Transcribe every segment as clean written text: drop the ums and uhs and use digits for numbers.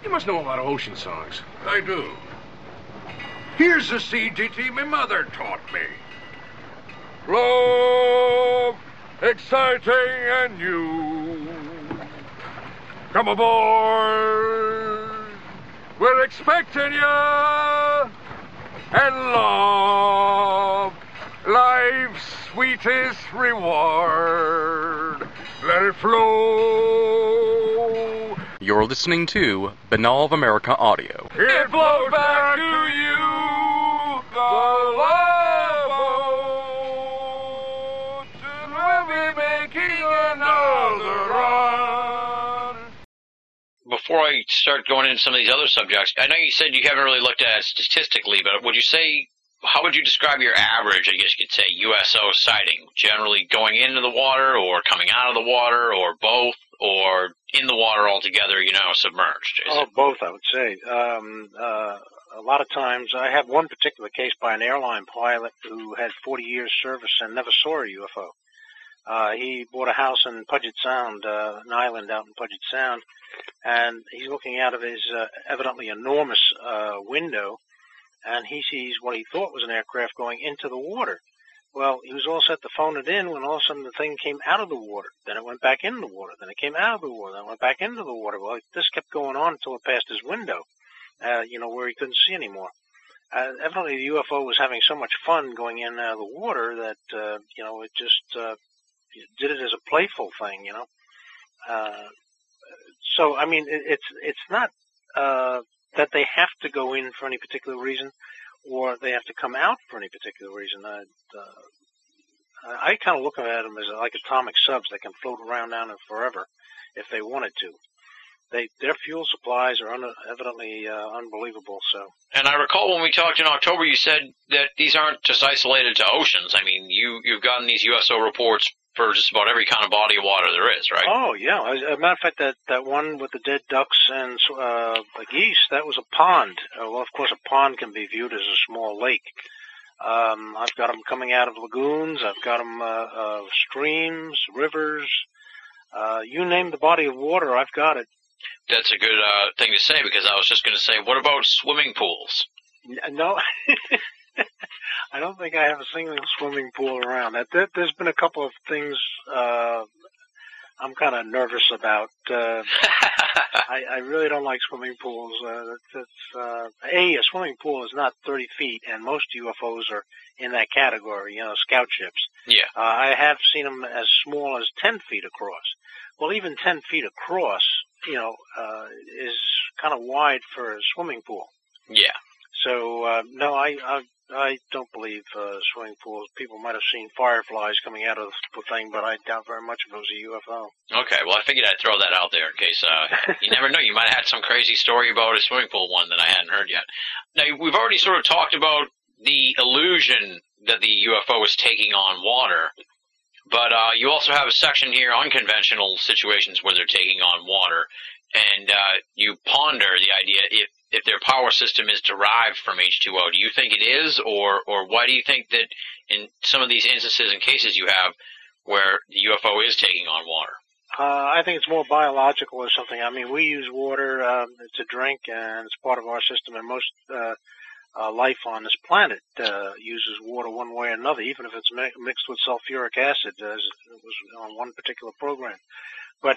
You must know a lot of ocean songs. I do. Here's the CGT my mother taught me. Love, exciting and new. Come aboard. We're expecting ya. And love, life's sweetest reward. Let it flow. You're listening to Banal of America Audio. It flows back to you, the love boat. Soon we'll be making another run. Before I start going into some of these other subjects, I know you said you haven't really looked at it statistically, but would you say, how would you describe your average, I guess you could say, USO sighting? Generally going into the water or coming out of the water or both or in the water altogether, submerged? Both, I would say. A lot of times, I have one particular case by an airline pilot who had 40 years service and never saw a UFO. He bought a house in Puget Sound, an island out in Puget Sound, and he's looking out of his evidently enormous window, and he sees what he thought was an aircraft going into the water. Well, he was all set to phone it in when all of a sudden the thing came out of the water. Then it went back into the water. Then it came out of the water. Then it went back into the water. Well, this kept going on until it passed his window, where he couldn't see anymore. Evidently, the UFO was having so much fun going in and out of the water that, it just did it as a playful thing, So, I mean, it's not that they have to go in for any particular reason or they have to come out for any particular reason. I kind of look at them as like atomic subs. They can float around down there forever if they wanted to. Their fuel supplies are evidently unbelievable. So. And I recall when we talked in October, you said that these aren't just isolated to oceans. I mean, you've gotten these USO reports for just about every kind of body of water there is, right? Oh, yeah. As a matter of fact, that one with the dead ducks and the geese, that was a pond. Well, of course, a pond can be viewed as a small lake. I've got them coming out of lagoons. I've got them streams, rivers. You name the body of water, I've got it. That's a good thing to say, because I was just going to say, what about swimming pools? No. I don't think I have a single swimming pool around. There's been a couple of things I'm kind of nervous about. I really don't like swimming pools. A swimming pool is not 30 feet, and most UFOs are in that category, scout ships. Yeah. I have seen them as small as 10 feet across. Well, even 10 feet across, is kind of wide for a swimming pool. Yeah. So, no, I don't believe swimming pools. People might have seen fireflies coming out of the thing, but I doubt very much if it was a UFO. Okay, well, I figured I'd throw that out there in case, you never know, you might have had some crazy story about a swimming pool one that I hadn't heard yet. Now, we've already sort of talked about the illusion that the UFO is taking on water, but you also have a section here, unconventional situations where they're taking on water, and you ponder the idea if their power system is derived from H2O. Do you think it is, or why do you think that in some of these instances and cases you have where the UFO is taking on water? I think it's more biological or something. I mean, we use water to drink, and it's part of our system, and most life on this planet uses water one way or another, even if it's mixed with sulfuric acid, as it was on one particular program. But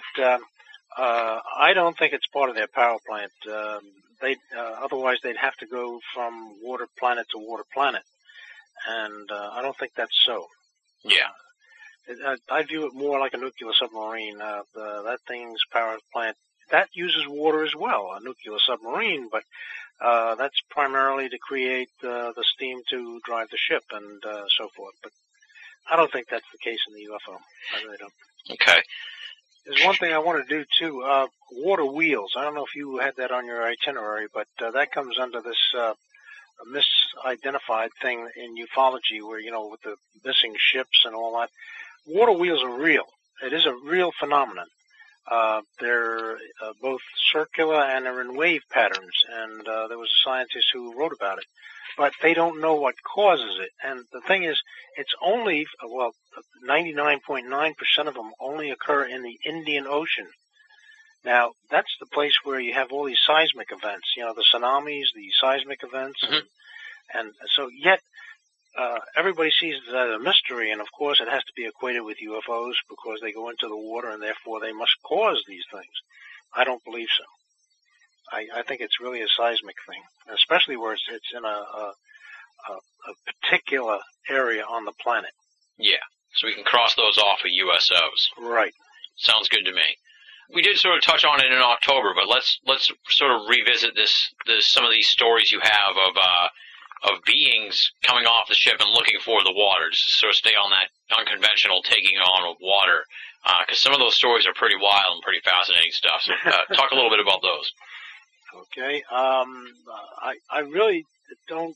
I don't think it's part of their power plant. Otherwise they'd have to go from water planet to water planet, and I don't think that's so. Yeah. I view it more like a nuclear submarine. That thing's power plant, that uses water as well, a nuclear submarine, but that's primarily to create the steam to drive the ship and so forth. But I don't think that's the case in the UFO. I really don't. Okay. There's one thing I want to do, too, water wheels. I don't know if you had that on your itinerary, but that comes under this misidentified thing in ufology where, with the missing ships and all that. Water wheels are real. It is a real phenomenon. They're both circular and they're in wave patterns, and there was a scientist who wrote about it. But they don't know what causes it. And the thing is, it's only, 99.9% of them only occur in the Indian Ocean. Now, that's the place where you have all these seismic events, the tsunamis, the seismic events, and so yet everybody sees it as a mystery, and of course it has to be equated with UFOs because they go into the water and therefore they must cause these things. I don't believe so. I think it's really a seismic thing, especially where it's in a particular area on the planet. Yeah, so we can cross those off of USOs. Right. Sounds good to me. We did sort of touch on it in October, but let's sort of revisit some of these stories you have of beings coming off the ship and looking for the water, just to sort of stay on that unconventional taking on of water, because some of those stories are pretty wild and pretty fascinating stuff. So talk a little bit about those. Okay. I really don't.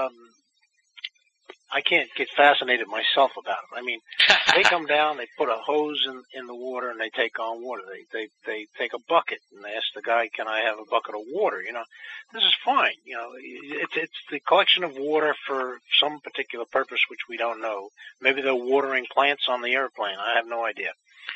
I can't get fascinated myself about it. I mean, they come down, they put a hose in the water, and they take on water. They take a bucket and they ask the guy, "Can I have a bucket of water?" This is fine. It's the collection of water for some particular purpose which we don't know. Maybe they're watering plants on the airplane. I have no idea.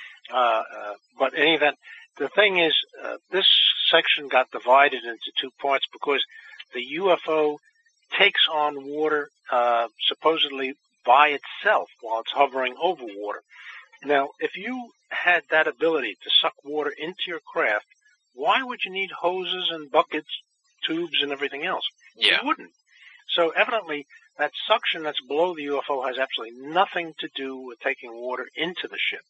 But in any event, the thing is, this section got divided into two parts because the UFO takes on water supposedly by itself while it's hovering over water. Now, if you had that ability to suck water into your craft, why would you need hoses and buckets, tubes, and everything else? Yeah. You wouldn't. So evidently, that suction that's below the UFO has absolutely nothing to do with taking water into the ship.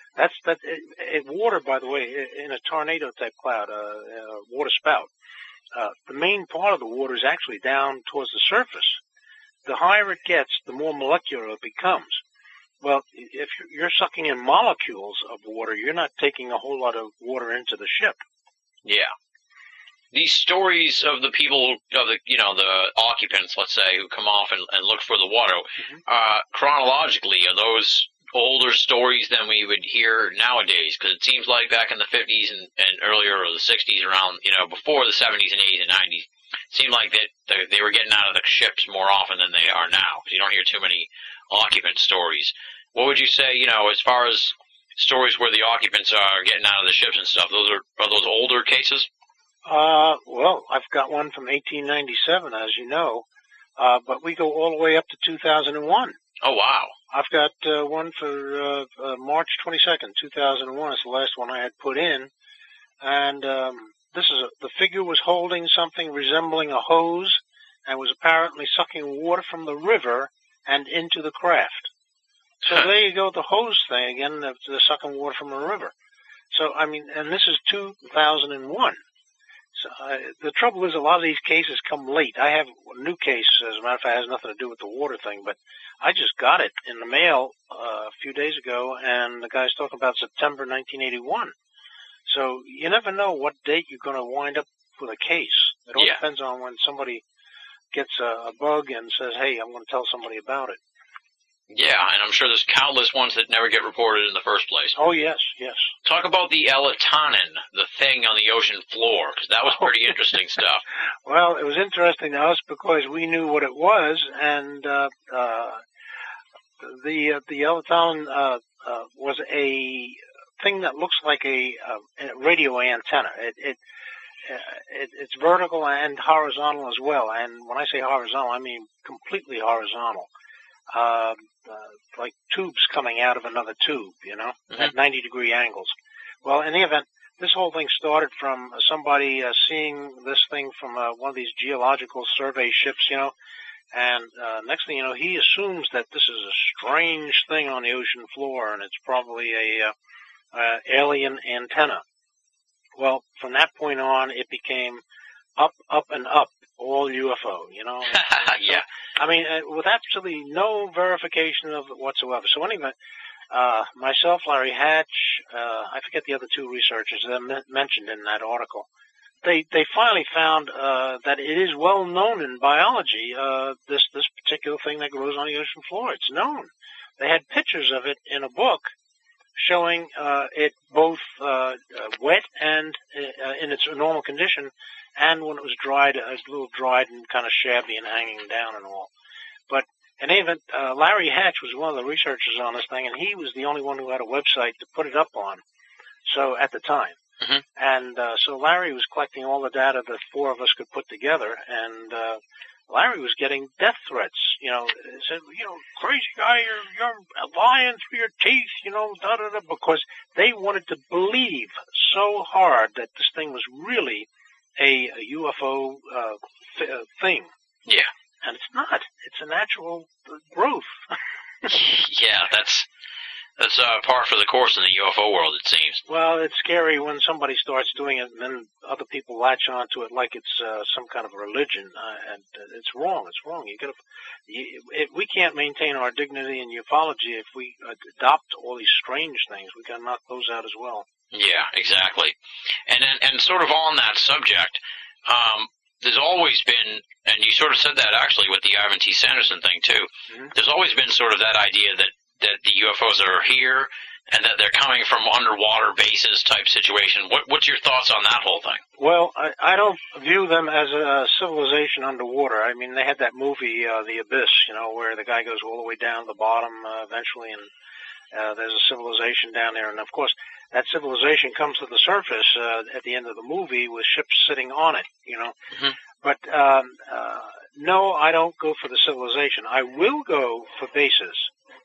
Water, by the way, in a tornado-type cloud, water spout, the main part of the water is actually down towards the surface. The higher it gets, the more molecular it becomes. Well, if you're sucking in molecules of water, you're not taking a whole lot of water into the ship. Yeah. These stories of the people, the occupants, let's say, who come off and look for the water, chronologically, are those older stories than we would hear nowadays? Because it seems like back in the 50s and earlier, or the 60s, around, before the 70s and 80s and 90s, it seemed like that they were getting out of the ships more often than they are now. You don't hear too many occupant stories. What would you say, as far as stories where the occupants are getting out of the ships and stuff, are those older cases? Well, I've got one from 1897, as you know, but we go all the way up to 2001. Oh, wow. I've got one for March 22nd, 2001. It's the last one I had put in. And the figure was holding something resembling a hose and was apparently sucking water from the river and into the craft. So there you go, the hose thing again, they're sucking water from a river. So, and this is 2001. So, the trouble is a lot of these cases come late. I have a new case, as a matter of fact, it has nothing to do with the water thing, but I just got it in the mail a few days ago, and the guy's talking about September 1981. So you never know what date you're going to wind up with a case. It all depends on when somebody gets a bug and says, "Hey, I'm going to tell somebody about it." Yeah, and I'm sure there's countless ones that never get reported in the first place. Oh, yes, yes. Talk about the Elatanin, the thing on the ocean floor, because that was pretty interesting stuff. Well, it was interesting to us because we knew what it was, and the Elatanin was a thing that looks like a radio antenna. It's vertical and horizontal as well, and when I say horizontal, I mean completely horizontal. Like tubes coming out of another tube, at 90-degree angles. Well, in the event, this whole thing started from somebody seeing this thing from one of these geological survey ships, and next thing you know, he assumes that this is a strange thing on the ocean floor, and it's probably a alien antenna. Well, from that point on, it became up, and up, all UFO, Yeah. With absolutely no verification of it whatsoever. So anyway, myself, Larry Hatch, I forget the other two researchers that mentioned in that article. They finally found that it is well known in biology, this particular thing that grows on the ocean floor. It's known. They had pictures of it in a book showing it both wet and in its normal condition, and when it was dried, a little dried and kind of shabby and hanging down and all. But in any event, Larry Hatch was one of the researchers on this thing, and he was the only one who had a website to put it up on. So at the time, Mhm. And so Larry was collecting all the data that four of us could put together, and Larry was getting death threats. You know, said, crazy guy, you're lying through your teeth, da da da, because they wanted to believe so hard that this thing was really a UFO thing. Yeah. And it's not. It's a natural growth. Yeah, that's par for the course in the UFO world, it seems. Well, it's scary when somebody starts doing it and then other people latch onto it like it's some kind of religion, and it's wrong. It's wrong. We can't maintain our dignity in ufology if we adopt all these strange things. We got to knock those out as well. Yeah, exactly. And sort of on that subject, there's always been, and you sort of said that actually with the Ivan T. Sanderson thing too. Mm-hmm. There's always been sort of that idea that the UFOs are here and that they're coming from underwater bases type situation. What's your thoughts on that whole thing? Well, I don't view them as a civilization underwater. I mean, they had that movie, The Abyss, where the guy goes all the way down to the bottom eventually, and there's a civilization down there. And, of course, that civilization comes to the surface at the end of the movie with ships sitting on it, Mm-hmm. But, no, I don't go for the civilization. I will go for bases.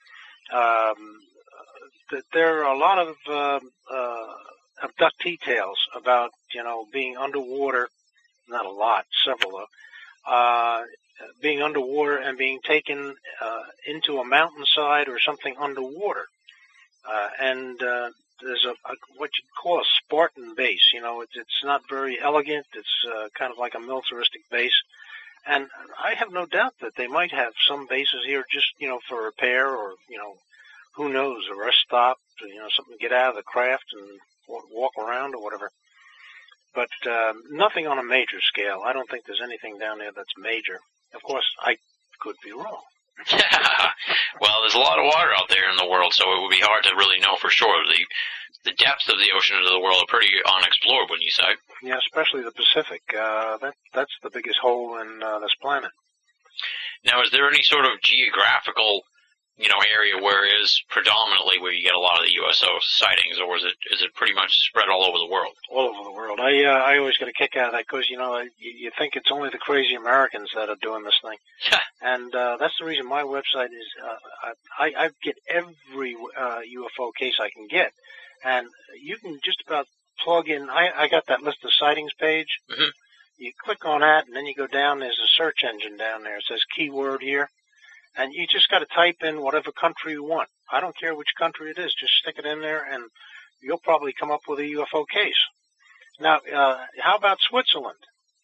There are a lot of abductee tales about, being underwater, not a lot, several though, being underwater and being taken into a mountainside or something underwater. And there's what you call a Spartan base. It's not very elegant. It's kind of like a militaristic base. And I have no doubt that they might have some bases here just, for repair or, who knows, a rest stop, something to get out of the craft and walk around or whatever. But nothing on a major scale. I don't think there's anything down there that's major. Of course, I could be wrong. Well, there's a lot of water out there in the world, so it would be hard to really know for sure. The depths of the oceans of the world are pretty unexplored, wouldn't you say? Yeah, especially the Pacific. That's the biggest hole in this planet. Now, is there any sort of geographical, area where it is predominantly where you get a lot of the USO sightings, or is it pretty much spread all over the world? All over the world. I always get a kick out of that because, you think it's only the crazy Americans that are doing this thing. And that's the reason my website is, I get every UFO case I can get. And you can just about plug in, I got that list of sightings page. Mm-hmm. You click on that, and then you go down, there's a search engine down there. It says keyword here. And you just got to type in whatever country you want. I don't care which country it is. Just stick it in there, and you'll probably come up with a UFO case. Now, how about Switzerland?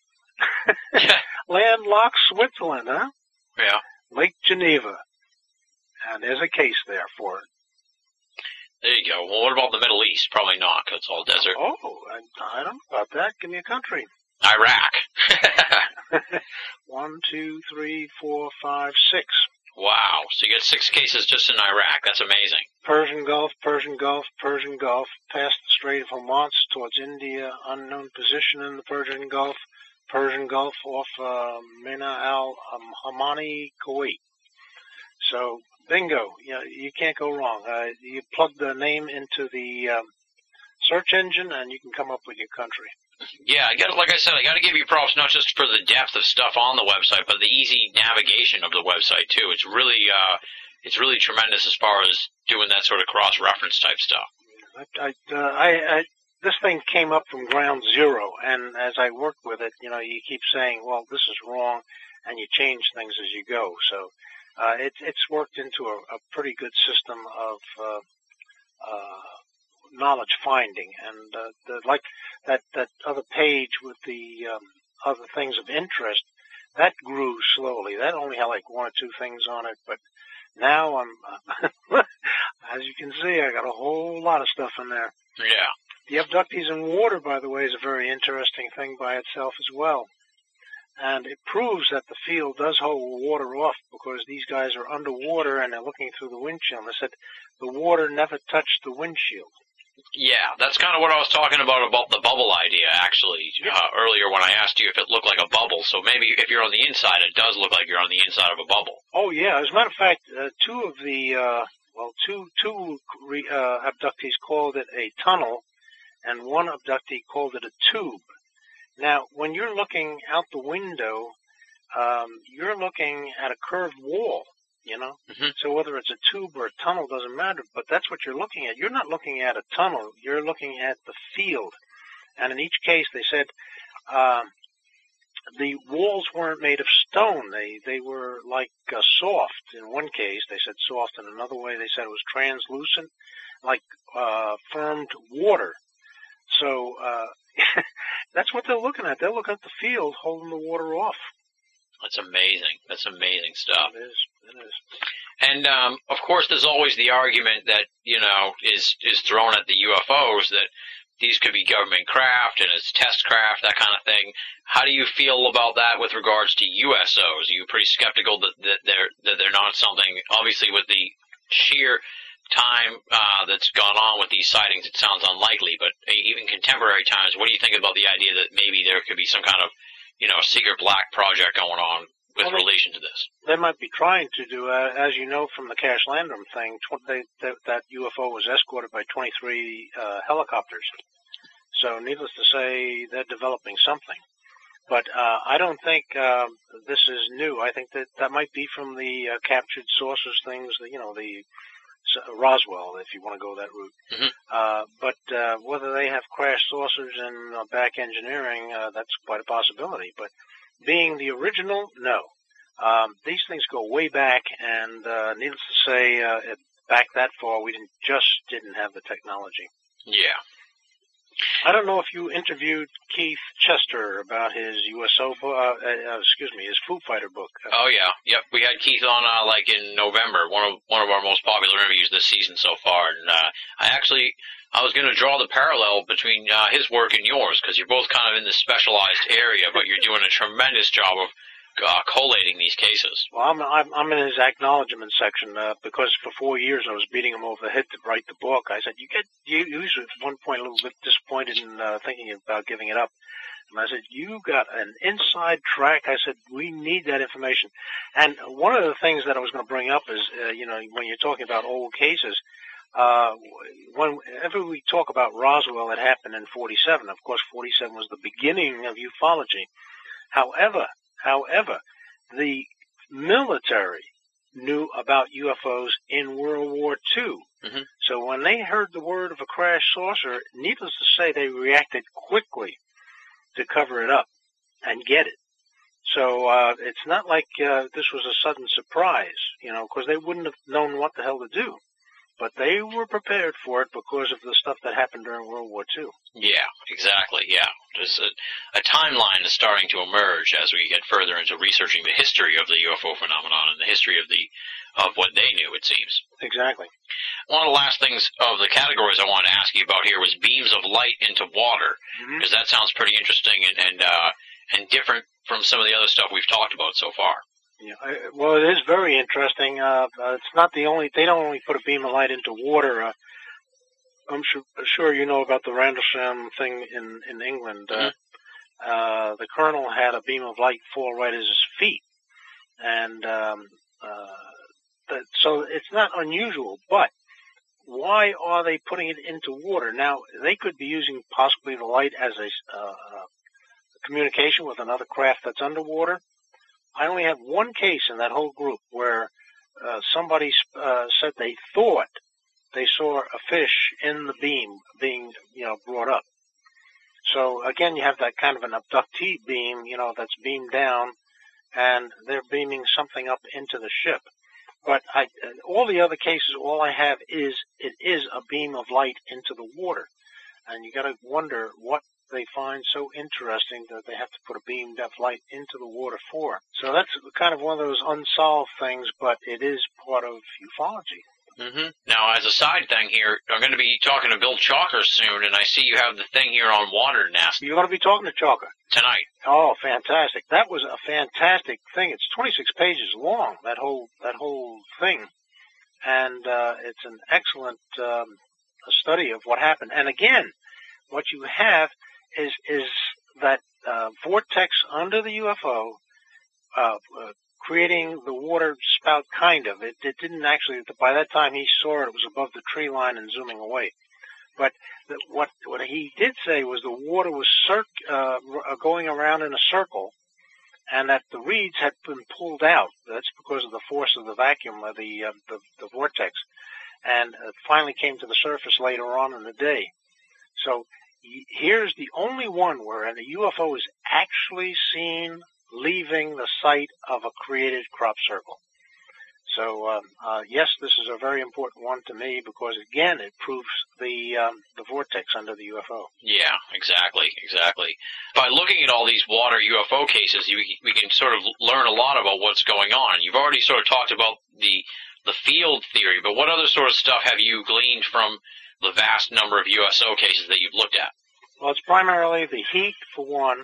Landlocked Switzerland, huh? Yeah. Lake Geneva. And there's a case there for it. There you go. Well, what about the Middle East? Probably not, 'cause it's all desert. Oh, I don't know about that. Give me a country. Iraq. 1, 2, 3, 4, 5, 6. Wow. So you got 6 cases just in Iraq. That's amazing. Persian Gulf, Persian Gulf, Persian Gulf, past the Strait of Hormuz towards India, unknown position in the Persian Gulf off Mina al-Hamani, Kuwait. So, bingo. You can't go wrong. You plug the name into the search engine, and you can come up with your country. Yeah, like I said, I got to give you props not just for the depth of stuff on the website, but the easy navigation of the website too. It's really tremendous as far as doing that sort of cross-reference type stuff. This thing came up from ground zero, and as I worked with it, you keep saying, well, this is wrong, and you change things as you go. So it's worked into a pretty good system of knowledge finding, and like that other page with the other things of interest, that grew slowly. That only had like 1 or 2 things on it, but now I'm as you can see, I got a whole lot of stuff in there. Yeah. The abductees in water, by the way, is a very interesting thing by itself as well. And it proves that the field does hold water off, because these guys are underwater and they're looking through the windshield. They said the water never touched the windshield. Yeah, that's kind of what I was talking about the bubble idea, actually, earlier when I asked you if it looked like a bubble. So maybe if you're on the inside, it does look like you're on the inside of a bubble. Oh, yeah. As a matter of fact, two abductees called it a tunnel, and one abductee called it a tube. Now, when you're looking out the window, you're looking at a curved wall, you know? Mm-hmm. So whether it's a tube or a tunnel doesn't matter, but that's what you're looking at. You're not looking at a tunnel. You're looking at the field. And in each case, they said the walls weren't made of stone. They were like soft. In one case, they said soft. In another way, they said it was translucent, like firmed water. So that's what they're looking at. They're looking at the field holding the water off. That's amazing. That's amazing stuff. It is. It is. And, of course, there's always the argument that, you know, is thrown at the UFOs that these could be government craft and it's test craft, that kind of thing. How do you feel about that with regards to USOs? Are you pretty skeptical that they're not something, obviously with the sheer time that's gone on with these sightings, it sounds unlikely, but even contemporary times, what do you think about the idea that maybe there could be some kind of, you know, secret black project going on with relation to this? They might be trying to do, as you know from the Cash Landrum thing, that UFO was escorted by 23 helicopters. So needless to say, they're developing something. But I don't think this is new. I think that might be from the captured sources things, you know, the Roswell, if you want to go that route. Mm-hmm. But whether they have crash saucers and back engineering, that's quite a possibility. But being the original, no. These things go way back, and needless to say, back that far, we didn't have the technology. Yeah. I don't know if you interviewed Keith Chester about his USO book, his Foo Fighter book. Oh yeah, yep. We had Keith on like in November, one of our most popular interviews this season so far, and I was going to draw the parallel between his work and yours because you're both kind of in this specialized area, but you're doing a tremendous job of collating these cases. Well, I'm in his acknowledgement section because for 4 years I was beating him over the head to write the book. I said, you was at one point a little bit disappointed in thinking about giving it up. And I said, you got an inside track. I said, we need that information. And one of the things that I was going to bring up is, when you're talking about old cases, whenever we talk about Roswell, it happened in 47. Of course, 47 was the beginning of ufology. However, the military knew about UFOs in World War II. Mm-hmm. So when they heard the word of a crash saucer, needless to say, they reacted quickly to cover it up and get it. So it's not like this was a sudden surprise, because they wouldn't have known what the hell to do. But they were prepared for it because of the stuff that happened during World War II. Yeah, exactly, yeah. There's a timeline is starting to emerge as we get further into researching the history of the UFO phenomenon and the history of what they knew, it seems. Exactly. One of the last things of the categories I wanted to ask you about here was beams of light into water, because that sounds pretty interesting and different from some of the other stuff we've talked about so far. Yeah, well, it is very interesting. It's not the only. They don't only put a beam of light into water. I'm sure you know about the Rendlesham thing in England. The colonel had a beam of light fall right at his feet, and so it's not unusual. But why are they putting it into water? Now they could be using possibly the light as a communication with another craft that's underwater. I only have one case in that whole group where somebody said they thought they saw a fish in the beam being, brought up. So again, you have that kind of an abductee beam, that's beamed down, and they're beaming something up into the ship. But all the other cases, all I have is it is a beam of light into the water, and you got to wonder what they find so interesting that they have to put a beam of light into the water for. So that's kind of one of those unsolved things, but it is part of ufology. Mm-hmm. Now, as a side thing here, I'm going to be talking to Bill Chalker soon, and I see you have the thing here on water nest. You're going to be talking to Chalker? Tonight. Oh, fantastic. That was a fantastic thing. It's 26 pages long, that whole thing. And it's an excellent study of what happened. And again, what you have is that vortex under the UFO creating the water spout, kind of. It didn't actually, by that time he saw it was above the tree line and zooming away. But what he did say was the water was going around in a circle, and that the reeds had been pulled out. That's because of the force of the vacuum, of the vortex, and it finally came to the surface later on in the day. So here's the only one where a UFO is actually seen leaving the site of a created crop circle. So yes, this is a very important one to me because again, it proves the vortex under the UFO. Yeah, exactly. By looking at all these water UFO cases, we can sort of learn a lot about what's going on. You've already sort of talked about the field theory, but what other sort of stuff have you gleaned from the vast number of USO cases that you've looked at? Well, it's primarily the heat, for one.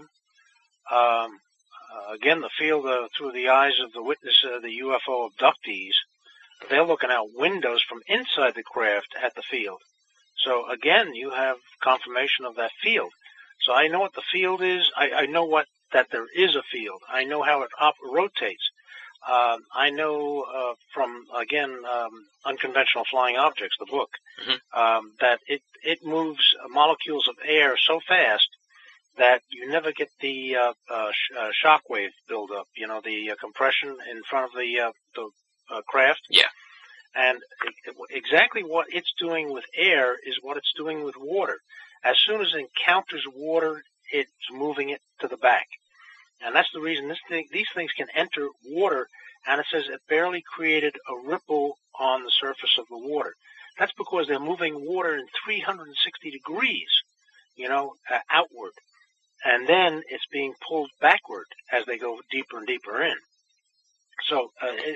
Again, the field through the eyes of the witness, the UFO abductees, they're looking out windows from inside the craft at the field. So again, you have confirmation of that field. So I know what the field is. I know that there is a field. I know how it rotates. I know from, again, Unconventional Flying Objects, the book, that it moves molecules of air so fast that you never get the shock wave buildup, the compression in front of the craft. Yeah. And exactly what it's doing with air is what it's doing with water. As soon as it encounters water, it's moving it to the back. And that's the reason these things can enter water, and it says it barely created a ripple on the surface of the water. That's because they're moving water in 360 degrees, outward. And then it's being pulled backward as they go deeper and deeper in. So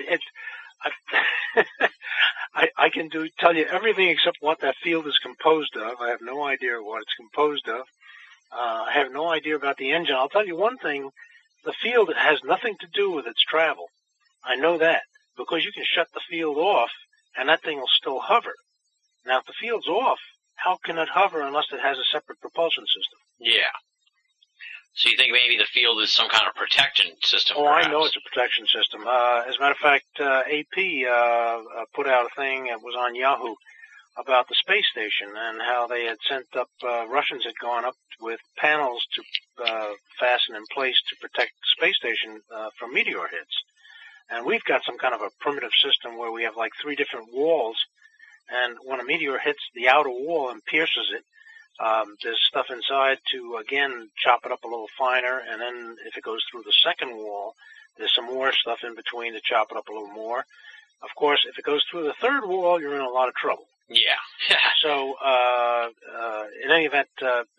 I can tell you everything except what that field is composed of. I have no idea what it's composed of. I have no idea about the engine. I'll tell you one thing. The field has nothing to do with its travel. I know that because you can shut the field off and that thing will still hover. Now, if the field's off, how can it hover unless it has a separate propulsion system? Yeah. So you think maybe the field is some kind of protection system? Oh, perhaps? I know it's a protection system. As a matter of fact, AP put out a thing that was on Yahoo about the space station and how they had sent up, Russians had gone up with panels to fasten in place to protect the space station from meteor hits. And we've got some kind of a primitive system where we have like 3 different walls, and when a meteor hits the outer wall and pierces it, there's stuff inside to, again, chop it up a little finer, and then if it goes through the second wall, there's some more stuff in between to chop it up a little more. Of course, if it goes through the third wall, you're in a lot of trouble. Yeah. So, in any event,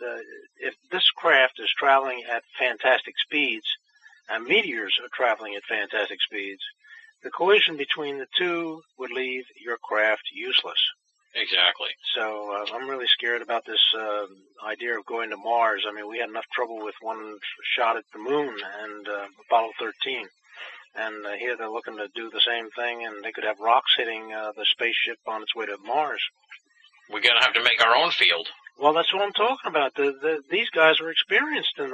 if this craft is traveling at fantastic speeds, and meteors are traveling at fantastic speeds, the collision between the two would leave your craft useless. Exactly. So I'm really scared about this idea of going to Mars. I mean, we had enough trouble with one shot at the moon and Apollo 13. And here they're looking to do the same thing, and they could have rocks hitting the spaceship on its way to Mars. We're going to have to make our own field. Well, that's what I'm talking about. These guys are experienced in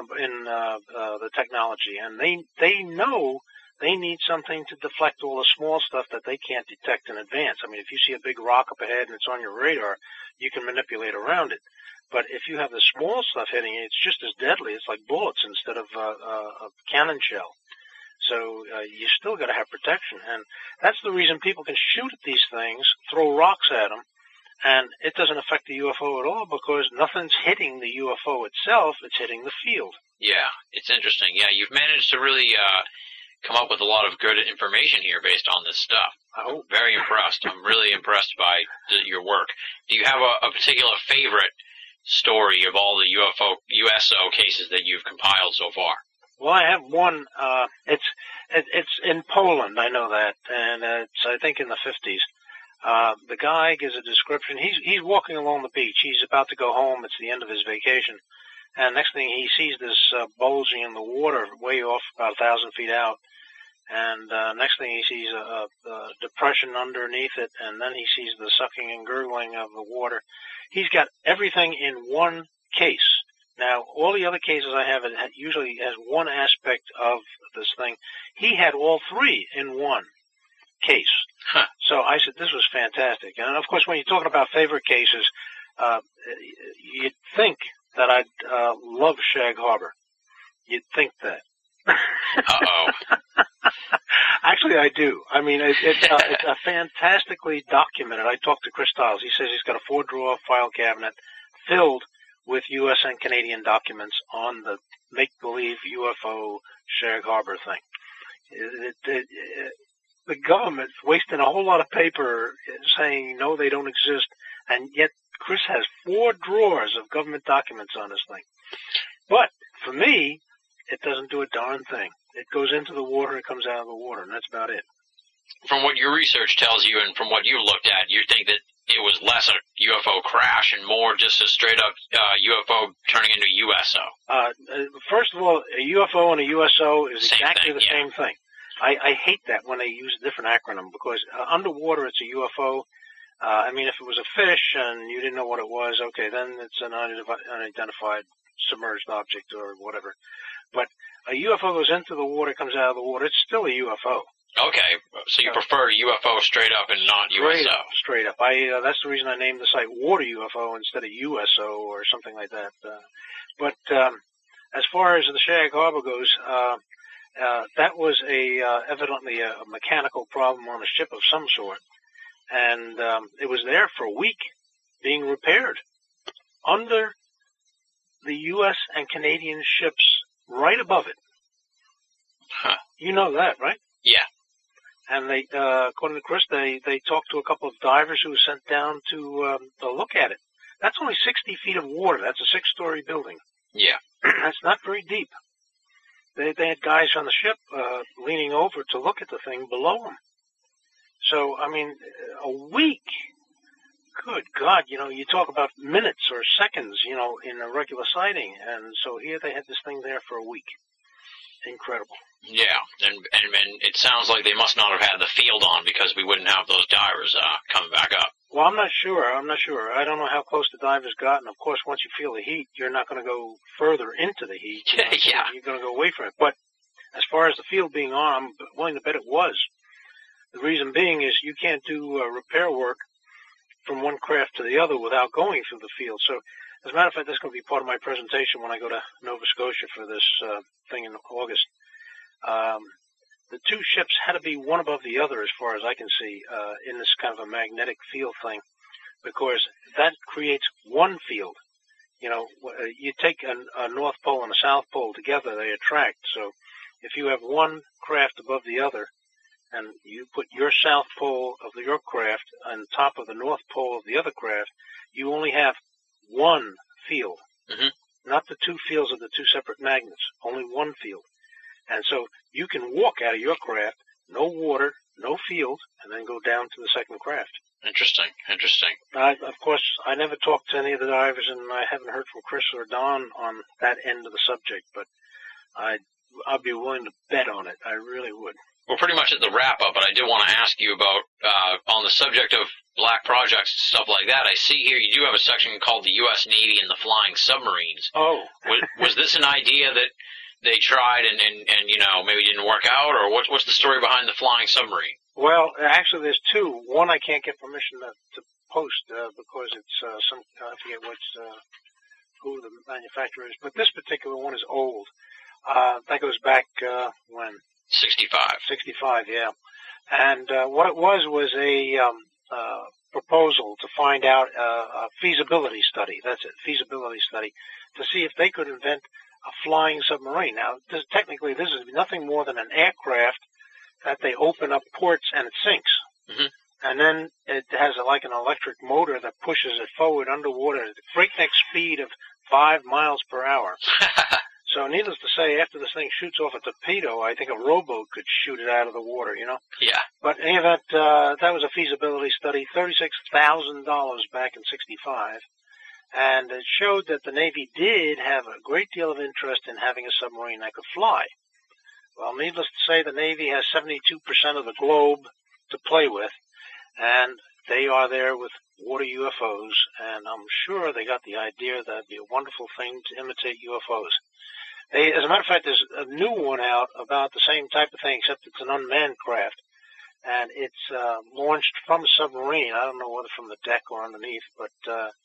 the technology, and they know they need something to deflect all the small stuff that they can't detect in advance. I mean, if you see a big rock up ahead and it's on your radar, you can manipulate around it. But if you have the small stuff hitting it, it's just as deadly. It's like bullets instead of a cannon shell. So you still got to have protection, and that's the reason people can shoot at these things, throw rocks at them, and it doesn't affect the UFO at all because nothing's hitting the UFO itself. It's hitting the field. Yeah, it's interesting. Yeah, you've managed to really come up with a lot of good information here based on this stuff. I'm very impressed. I'm really impressed by your work. Do you have a particular favorite story of all the USO cases that you've compiled so far? Well, I have one. It's in Poland. I know that, and it's I think in the 50s. The guy gives a description. He's walking along the beach. He's about to go home. It's the end of his vacation, and next thing he sees this bulging in the water way off, about 1,000 feet out. And next thing he sees a depression underneath it, and then he sees the sucking and gurgling of the water. He's got everything in one case. Now, all the other cases I have, it usually has one aspect of this thing. He had all 3 in one case. Huh. So I said, this was fantastic. And, of course, when you're talking about favorite cases, You'd think that I'd love Shag Harbor. You'd think that. Uh-oh. Actually, I do. I mean, it's a fantastically documented. I talked to Chris Stiles. He says he's got a 4-drawer file cabinet filled with U.S. and Canadian documents on the make-believe UFO Shag Harbor thing. The government's wasting a whole lot of paper saying, no, they don't exist, and yet Chris has 4 drawers of government documents on this thing. But, for me, it doesn't do a darn thing. It goes into the water, it comes out of the water, and that's about it. From what your research tells you and from what you looked at, you think that it was less a UFO crash and more just a straight-up UFO turning into a USO? First of all, a UFO and a USO is Same exactly thing, the yeah. same thing. I hate that when they use a different acronym because underwater it's a UFO. I mean, if it was a fish and you didn't know what it was, okay, then it's an unidentified submerged object or whatever. But a UFO goes into the water, comes out of the water. It's still a UFO. Okay, so you prefer UFO straight up and not USO? Straight up. That's the reason I named the site Water UFO instead of USO or something like that. But as far as the Shag Harbor goes, that was evidently a mechanical problem on a ship of some sort. And it was there for a week being repaired under the U.S. and Canadian ships right above it. Huh. You know that, right? Yeah. And they, according to Chris, they talked to a couple of divers who were sent down to look at it. That's only 60 feet of water. That's a 6-story building. Yeah. That's not very deep. They had guys on the ship leaning over to look at the thing below them. So, I mean, a week. Good God, you talk about minutes or seconds, in a regular sighting. And so here they had this thing there for a week. Incredible. Yeah, and it sounds like they must not have had the field on because we wouldn't have those divers coming back up. Well, I'm not sure. I don't know how close the divers got. And, of course, once you feel the heat, you're not going to go further into the heat. Yeah. You're going to go away from it. But as far as the field being on, I'm willing to bet it was. The reason being is you can't do repair work from one craft to the other without going through the field. So, as a matter of fact, that's going to be part of my presentation when I go to Nova Scotia for this thing in August. The 2 ships had to be one above the other, as far as I can see, in this kind of a magnetic field thing, because that creates one field. You take a North Pole and a South Pole together, they attract. So if you have one craft above the other, and you put your South Pole of your craft on top of the North Pole of the other craft, you only have one field, not the 2 fields of the 2 separate magnets, only one field. And so you can walk out of your craft, no water, no field, and then go down to the second craft. Interesting. Of course, I never talked to any of the divers, and I haven't heard from Chris or Don on that end of the subject, but I'd be willing to bet on it. I really would. We're pretty much at the wrap-up, but I did want to ask you about, on the subject of black projects and stuff like that, I see here you do have a section called the U.S. Navy and the Flying Submarines. Oh. Was this an idea that they tried and maybe didn't work out, or what's the story behind the Flying Submarine? Well, actually, there's 2. One I can't get permission to post because it's I forget who the manufacturer is, but this particular one is old. That goes back when? 65. 65, yeah. And what it was a proposal to find out a feasibility study. That's it, feasibility study, to see if they could invent a flying submarine. Now, technically, this is nothing more than an aircraft that they open up ports and it sinks. Mm-hmm. And then it has like an electric motor that pushes it forward underwater at a breakneck speed of 5 miles per hour. So needless to say, after this thing shoots off a torpedo, I think a rowboat could shoot it out of the water, Yeah. But in any event, that was a feasibility study, $36,000 back in 65. And it showed that the Navy did have a great deal of interest in having a submarine that could fly. Well, needless to say, the Navy has 72% of the globe to play with, and they are there with water UFOs, and I'm sure they got the idea that it'd be a wonderful thing to imitate UFOs. As a matter of fact, there's a new one out about the same type of thing, except it's an unmanned craft, and it's launched from a submarine. I don't know whether from the deck or underneath, but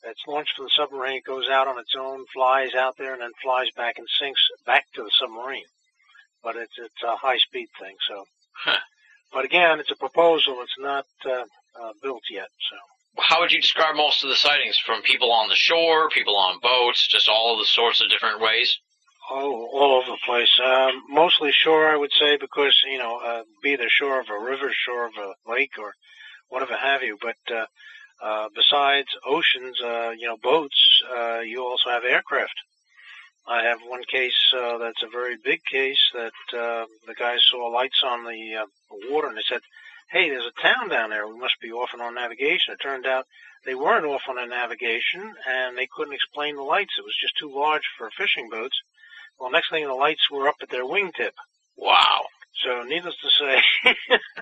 It's launched from the submarine. It goes out on its own, flies out there, and then flies back and sinks back to the submarine. But it's a high-speed thing. So, but again, it's a proposal. It's not built yet. So, how would you describe most of the sightings? From people on the shore, people on boats, just all the sorts of different ways? Oh, all over the place. Mostly shore, I would say, because, be the shore of a river, shore of a lake, or whatever have you. But besides oceans, boats, you also have aircraft. I have one case that's a very big case that the guys saw lights on the water, and they said, hey, there's a town down there. We must be off and on navigation. It turned out they weren't off on a navigation, and they couldn't explain the lights. It was just too large for fishing boats. Well, next thing, the lights were up at their wingtip. Wow. So, needless to say,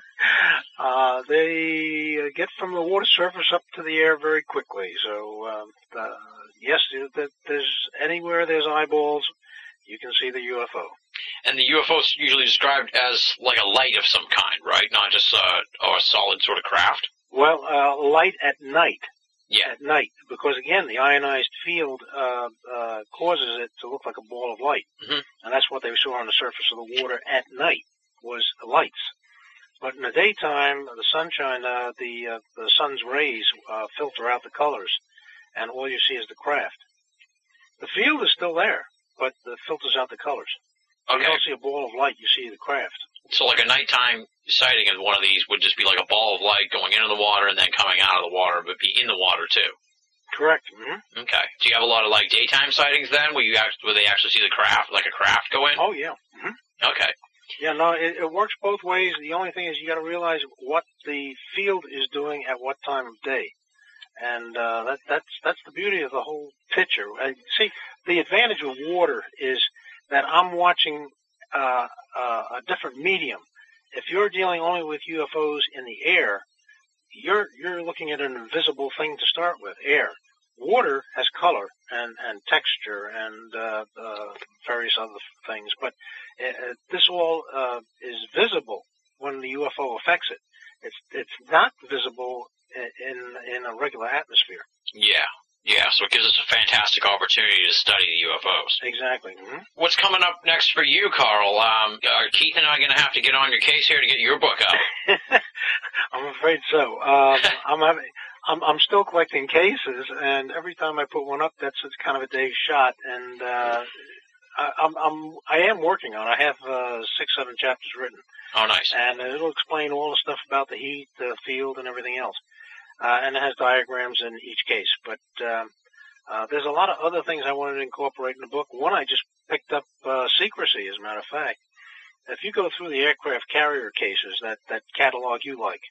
they get from the water surface up to the air very quickly. So, yes, there's anywhere there's eyeballs, you can see the UFO. And the UFO is usually described as like a light of some kind, right? Not just a solid sort of craft? Well, light at night. Yeah. At night, because again, the ionized field causes it to look like a ball of light, and that's what they saw on the surface of the water at night was the lights. But in the daytime, the sunshine, the sun's rays filter out the colors, and all you see is the craft. The field is still there, but it filters out the colors. Okay. You don't see a ball of light; you see the craft. So like a nighttime sighting of one of these would just be like a ball of light going into the water and then coming out of the water, but be in the water too. Correct. Mm-hmm. Okay. Do you have a lot of like daytime sightings then, where they actually see the craft, like a craft go in? Oh yeah. Mm-hmm. Okay. Yeah, no, it works both ways. The only thing is you got to realize what the field is doing at what time of day, and that's the beauty of the whole picture. See, the advantage of water is that I'm watching a different medium. If you're dealing only with UFOs in the air, you're looking at an invisible thing to start with, air. Water has color and texture and various other things, but this all is visible when the UFO affects it. It's not visible in a regular atmosphere. Yeah, so it gives us a fantastic opportunity to study the UFOs. Exactly. Mm-hmm. What's coming up next for you, Carl? Are Keith and I going to have to get on your case here to get your book out? I'm afraid so. I'm still collecting cases, and every time I put one up, it's kind of a day's shot. And I am working on it. I have 6-7 chapters written. Oh, nice. And it'll explain all the stuff about the heat, the field, and everything else. And it has diagrams in each case. But there's a lot of other things I wanted to incorporate in the book. One, I just picked up secrecy, as a matter of fact. If you go through the aircraft carrier cases, that catalog you like,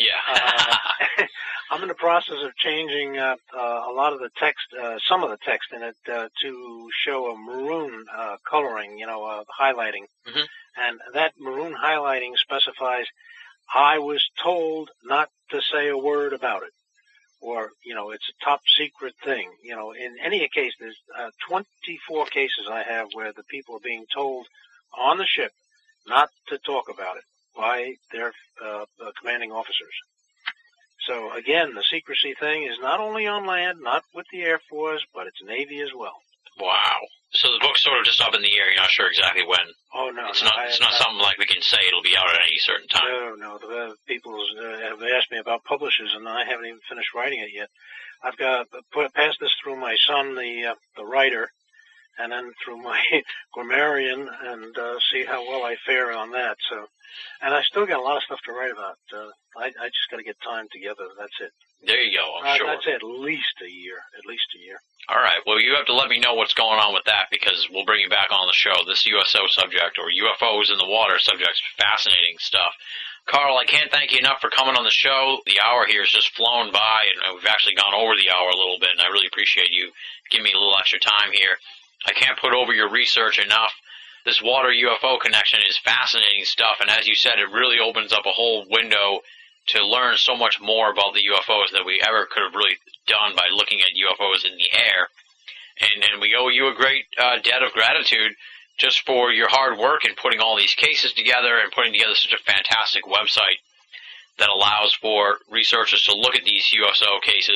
I'm in the process of changing a lot of the text, some of the text in it, to show a maroon coloring, highlighting. Mm-hmm. And that maroon highlighting specifies, I was told not to say a word about it. Or, it's a top secret thing. In any case, there's 24 cases I have where the people are being told on the ship not to talk about it by their commanding officers. So, again, the secrecy thing is not only on land, not with the Air Force, but it's Navy as well. Wow. So the book's sort of just up in the air. You're not sure exactly when. Oh, no. It's not something like we can say it'll be out at any certain time. No. The people have asked me about publishers, and I haven't even finished writing it yet. I've got to pass this through my son, the writer, and then through my grammarian, and see how well I fare on that. So, and I still got a lot of stuff to write about. I just got to get time together. That's it. There you go. I'm sure. I'd say at least a year. All right. Well, you have to let me know what's going on with that, because we'll bring you back on the show. This USO subject, or UFOs in the water subject's fascinating stuff. Carl, I can't thank you enough for coming on the show. The hour here has just flown by, and we've actually gone over the hour a little bit, and I really appreciate you giving me a little extra time here. I can't put over your research enough. This water UFO connection is fascinating stuff, and as you said, it really opens up a whole window to learn so much more about the UFOs that we ever could have really done by looking at UFOs in the air. And we owe you a great debt of gratitude just for your hard work in putting all these cases together and putting together such a fantastic website that allows for researchers to look at these UFO cases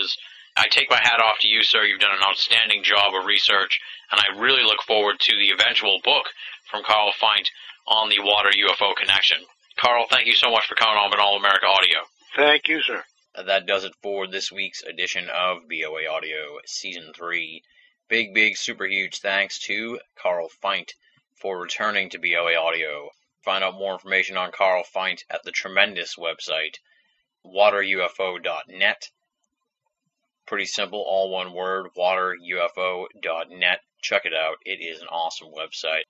I take my hat off to you, sir. You've done an outstanding job of research, and I really look forward to the eventual book from Carl Feint on the water UFO connection. Carl, thank you so much for coming on All America Audio. Thank you, sir. That does it for this week's edition of BOA Audio Season 3. Big, super huge thanks to Carl Feint for returning to BOA Audio. Find out more information on Carl Feint at the tremendous website, waterufo.net. Pretty simple, all one word, waterufo.net. Check it out. It is an awesome website.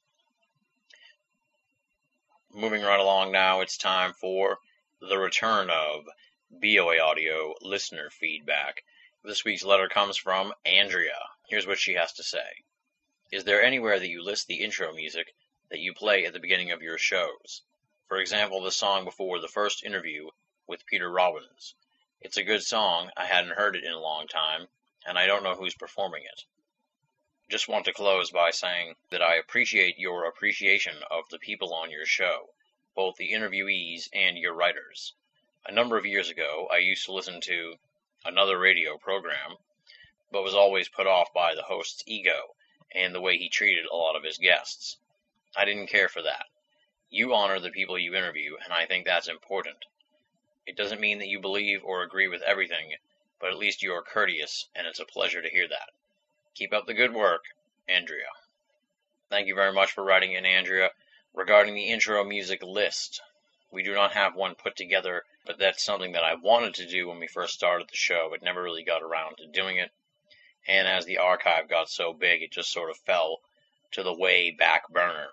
Moving right along now, it's time for the return of BOA Audio listener feedback. This week's letter comes from Andrea. Here's what she has to say. Is there anywhere that you list the intro music that you play at the beginning of your shows? For example, the song before the first interview with Peter Robbins. It's a good song. I hadn't heard it in a long time, and I don't know who's performing it. Just want to close by saying that I appreciate your appreciation of the people on your show, both the interviewees and your writers. A number of years ago, I used to listen to another radio program, but was always put off by the host's ego and the way he treated a lot of his guests. I didn't care for that. You honor the people you interview, and I think that's important. It doesn't mean that you believe or agree with everything, but at least you are courteous, and it's a pleasure to hear that. Keep up the good work, Andrea. Thank you very much for writing in, Andrea. Regarding the intro music list, we do not have one put together, but that's something that I wanted to do when we first started the show, but never really got around to doing it. And as the archive got so big, it just sort of fell to the way back burner.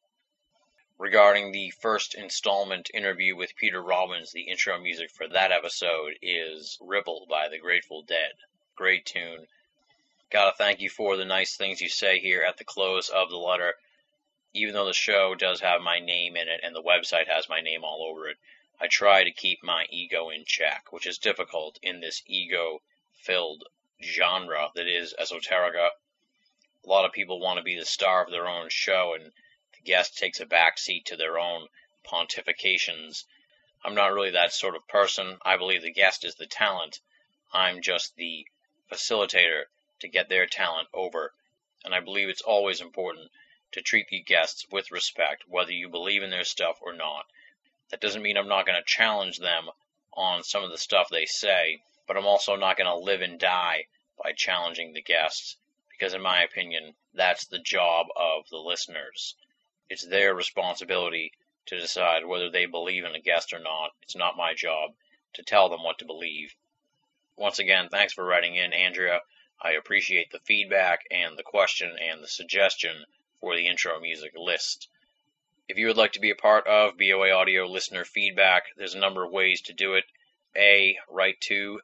Regarding the first installment interview with Peter Robbins, the intro music for that episode is Ripple by the Grateful Dead. Great tune. Gotta thank you for the nice things you say here at the close of the letter. Even though the show does have my name in it and the website has my name all over it, I try to keep my ego in check, which is difficult in this ego-filled genre that is esoterica. A lot of people want to be the star of their own show, and the guest takes a back seat to their own pontifications. I'm not really that sort of person. I believe the guest is the talent. I'm just the facilitator to get their talent over. And I believe it's always important to treat the guests with respect, whether you believe in their stuff or not. That doesn't mean I'm not going to challenge them on some of the stuff they say, but I'm also not going to live and die by challenging the guests, because in my opinion, that's the job of the listeners. It's their responsibility to decide whether they believe in a guest or not. It's not my job to tell them what to believe. Once again, thanks for writing in, Andrea. I appreciate the feedback and the question and the suggestion for the intro music list. If you would like to be a part of BOA Audio listener feedback, there's a number of ways to do it. A, write to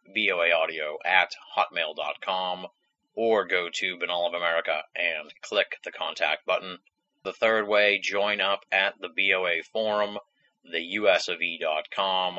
boaaudio@hotmail.com, or go to Banal of America and click the contact button. The third way, join up at the BOA forum, theusofe.com,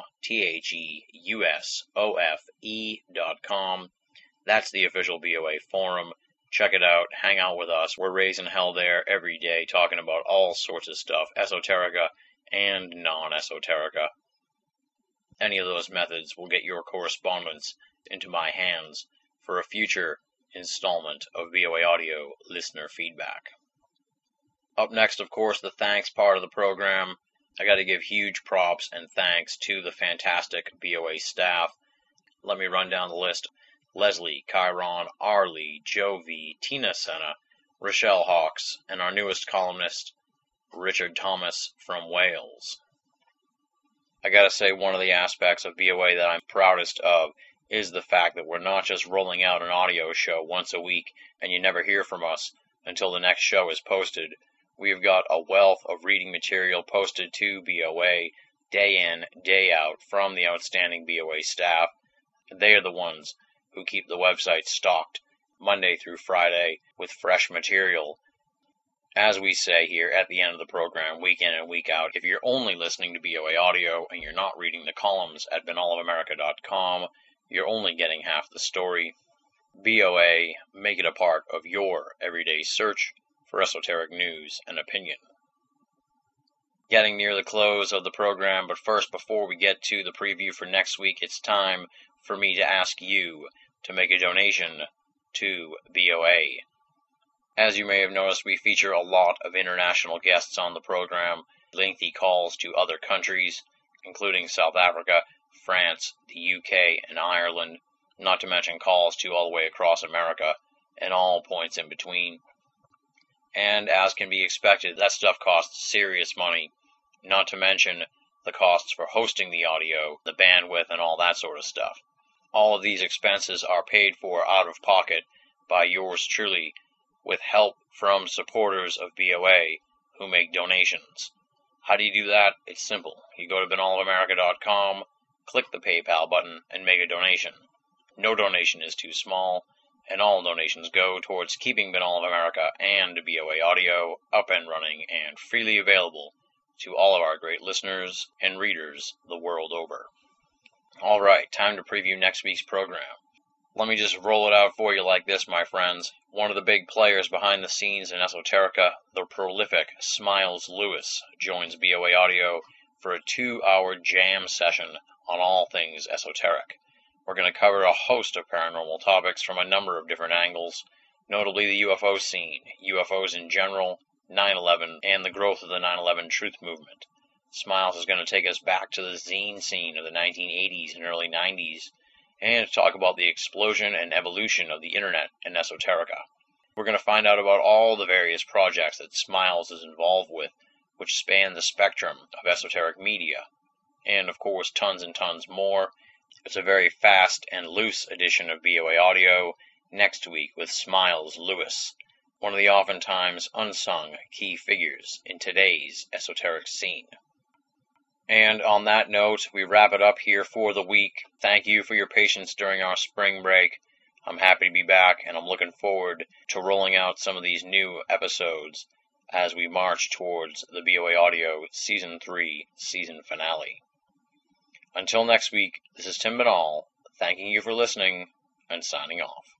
theusofe.com. That's the official BOA forum. Check it out, hang out with us. We're raising hell there every day, talking about all sorts of stuff, esoterica and non-esoterica. Any of those methods will get your correspondence into my hands for a future installment of BOA Audio listener feedback. Up next, of course, the thanks part of the program. I got to give huge props and thanks to the fantastic BOA staff. Let me run down the list. Leslie, Chiron, Arlie, Jovi, Tina Senna, Rochelle Hawks, and our newest columnist, Richard Thomas from Wales. I gotta say, one of the aspects of BOA that I'm proudest of is the fact that we're not just rolling out an audio show once a week and you never hear from us until the next show is posted. We've got a wealth of reading material posted to BOA day in, day out from the outstanding BOA staff. They are the ones who keep the website stocked Monday through Friday with fresh material. As we say here at the end of the program, week in and week out, if you're only listening to BOA Audio and you're not reading the columns at banalofamerica.com, you're only getting half the story. BOA, make it a part of your everyday search for esoteric news and opinion. Getting near the close of the program, but first, before we get to the preview for next week, it's time for me to ask you to make a donation to BOA. As you may have noticed, we feature a lot of international guests on the program, lengthy calls to other countries, including South Africa, France, the UK, and Ireland, not to mention calls to all the way across America, and all points in between. And as can be expected, that stuff costs serious money, not to mention the costs for hosting the audio, the bandwidth, and all that sort of stuff. All of these expenses are paid for out of pocket by yours truly, with help from supporters of BOA who make donations. How do you do that? It's simple. You go to banalofamerica.com, click the PayPal button, and make a donation. No donation is too small, and all donations go towards keeping Banal of America and BOA Audio up and running and freely available to all of our great listeners and readers the world over. All right, time to preview next week's program. Let me just roll it out for you like this, my friends. One of the big players behind the scenes in Esoterica, the prolific Smiles Lewis, joins BOA Audio for a 2-hour jam session on all things esoteric. We're going to cover a host of paranormal topics from a number of different angles, notably the UFO scene, UFOs in general, 9/11, and the growth of the 9/11 truth movement. Smiles is going to take us back to the zine scene of the 1980s and early 90s, and to talk about the explosion and evolution of the internet and esoterica. We're going to find out about all the various projects that Smiles is involved with, which span the spectrum of esoteric media, and of course tons and tons more. It's a very fast and loose edition of BOA Audio next week with Smiles Lewis, one of the oftentimes unsung key figures in today's esoteric scene. And on that note, we wrap it up here for the week. Thank you for your patience during our spring break. I'm happy to be back, and I'm looking forward to rolling out some of these new episodes as we march towards the BOA Audio Season 3 season finale. Until next week, this is Tim Banal, thanking you for listening and signing off.